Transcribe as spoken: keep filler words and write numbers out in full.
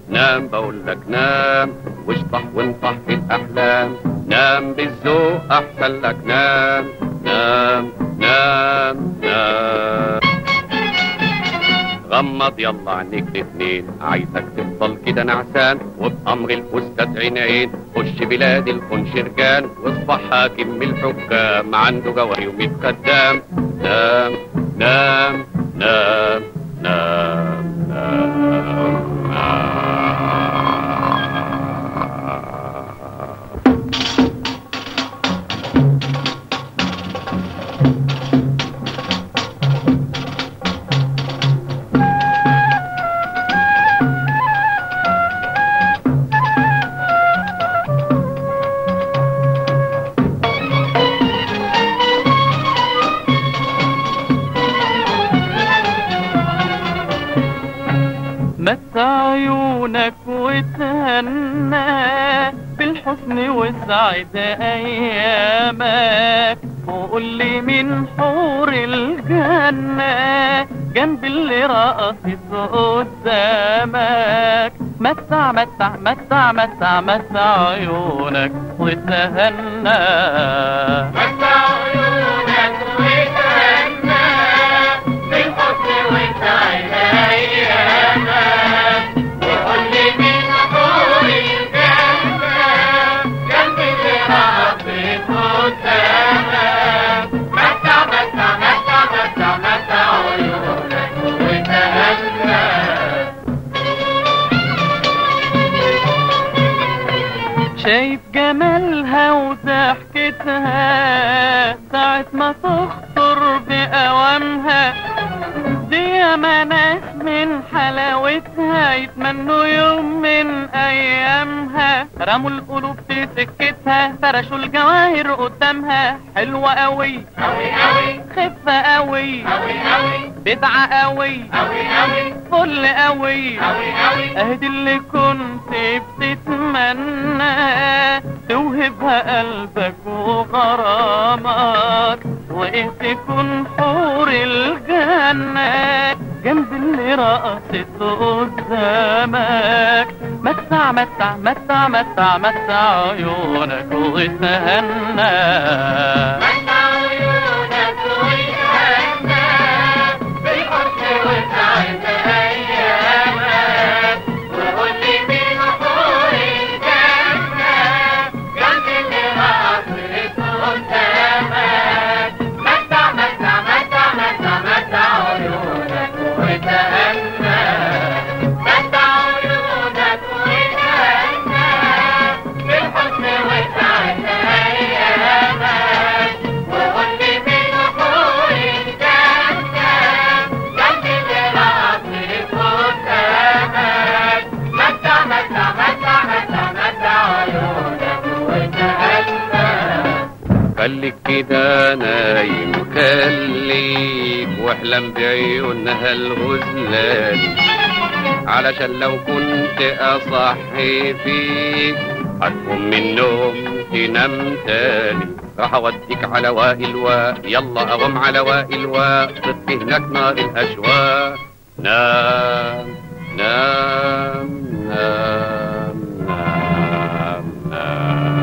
نام بقول لك نام واشطح وانطح في الأحلام، نام بالذوق أحسن لك نام نام نام نام. غمض يلا عينيك الاتنين، عايزك تفضل كده نعسان وبأمر الأستاذ عينين. خش بلاد الخنشرجان واصبح حاكم من الحكام، عنده جواري وميت خدام. نام نام نام نام نام مس عيونك وتهنى بالحسن وسعد ايامك، وقول لي من حور الجنة جنب اللي رقصت قدامك. متع متع متع متع متع عيونك وتهنى، متع عيونك وتهنى بالحسن وسعد ايامك، وقول لي من حور الجنة جنب اللي رقصت قدامك. متع متع متع متع متع عيونك وتهنى. شايف جمالها وضحكتها ساعة ما تخطر بأوامها، دي ياما ناس من حلاوتها يتمنوا يوم من أيامها. رموا القلوب في سكتها فرشوا الجواهر قدامها، حلوة قوي أوي أوي خفة قوي أوي أوي بدعة قوي أوي أوي فل قوي أوي أوي. اهدي اللي كنت بتتمنى توهبها قلبك وغرامك، وايه تكون حور الجنة جنب اللي رقصت قدامك. متع متع متع متع متع عيونك وتهنى، متع عيونك وتهنى بالحسن وسعد ايامك، وقول لي من حور الجنة جنب اللي رقصت قدامك. متع متع متع متع متع عيونك وتهنى، متع عيونك وتهنى بالحسن وسعد ايامك، وقول لي من حور الجنة جنب اللي رقصت قدامك. متع متع متع متع متع عيونك وتهنى. خليك كده نايم خليك واحلم بعيونها الغزلان، علشان لو كنت اصحي فيك هتقوم من النوم تنام تاني. راح اوديك على وائل وا، يلا قوم على وائل وا، طفي هناك نار الاشواق. نام نام نام نام نام